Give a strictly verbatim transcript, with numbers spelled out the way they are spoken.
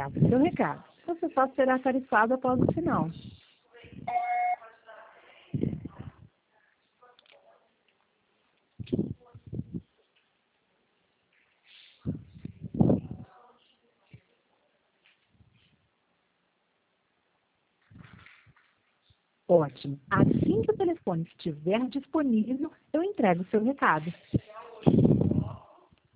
grave seu recado. Você só será tarifado após o sinal. Ótimo. Assim que o telefone estiver disponível, eu entrego o seu recado.